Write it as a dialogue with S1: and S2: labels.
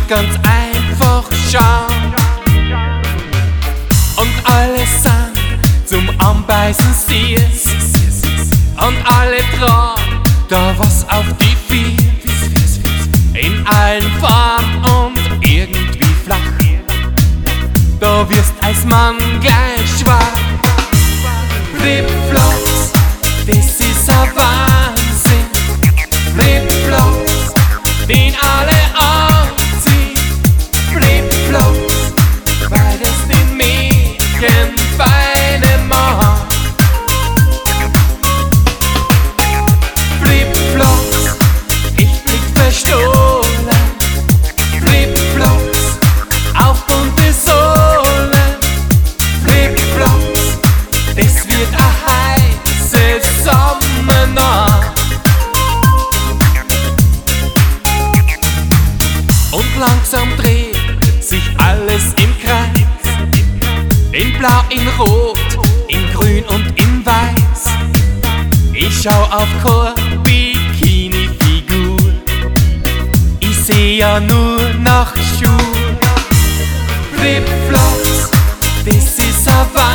S1: ganz einfach schauen. Und alle sind zum Anbeißen süß. Und alle tragen da was auf die Füße. In allen Farben und irgendwie flach. Da wirst als Mann gleich schwach. Flipflops, das ist ein Wahnsinn. Flipflops, den alle anziehen. Flipflops, weil das den Mädchen Beine macht. Flipflops, ich blick verstohlen. Flipflops, auf bunte Sohlen. Flipflops, es wird a heiße Sommernacht. Und langsam dreht sich alles im Kreis. In Blau, in Rot, in Grün und in Weiß. Ich schau auf Chor Bikini-Figur. Ich seh ja nur nach Schuh. Flipflops, das ist a